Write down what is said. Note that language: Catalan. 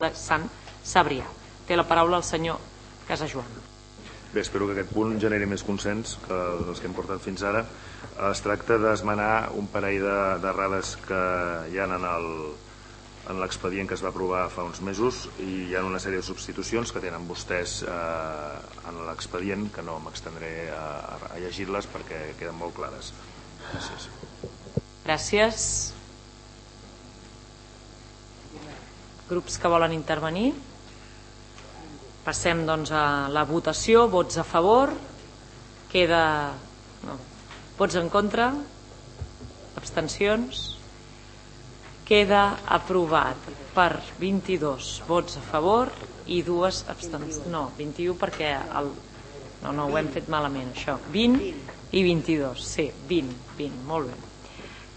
de Sant Cebrià. Té la paraula el senyor Casajoan. Bé, espero que aquest punt generi més consens que els que hem portat fins ara. Es tracta d'esmenar un parell d'errades que hi ha en l'expedient que es va aprovar fa uns mesos, i hi ha una sèrie de substitucions que tenen vostès en l'expedient, que no m'extendré a llegir-les perquè queden molt clares. Gràcies. Gràcies. Grups que volen intervenir? Passem doncs a la votació. Vots a favor? Vots en contra? Abstencions? Queda aprovat per 22 vots a favor i 2 abstencions. No, 21 perquè no ho hem fet malament, això. 20 i 22, sí, 20, molt bé.